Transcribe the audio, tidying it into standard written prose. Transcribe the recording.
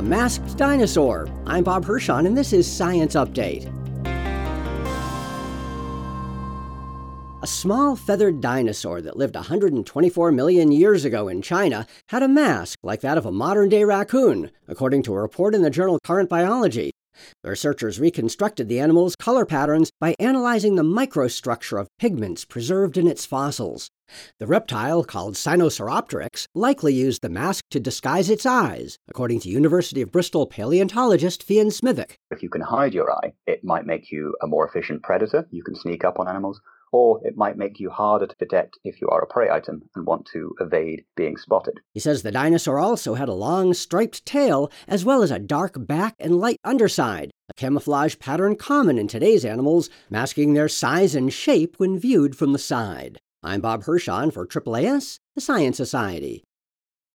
A masked dinosaur. I'm Bob Hirschon, and this is Science Update. A small feathered dinosaur that lived 124 million years ago in China had a mask like that of a modern-day raccoon, according to a report in the journal Current Biology. The researchers reconstructed the animal's color patterns by analyzing the microstructure of pigments preserved in its fossils. The reptile, called Sinosauropteryx, likely used the mask to disguise its eyes, according to University of Bristol paleontologist Fian Smithwick. If you can hide your eye, it might make you a more efficient predator. You can sneak up on animals. Or it might make you harder to detect if you are a prey item and want to evade being spotted. He says the dinosaur also had a long, striped tail, as well as a dark back and light underside, a camouflage pattern common in today's animals, masking their size and shape when viewed from the side. I'm Bob Hirschon for AAAS, the Science Society.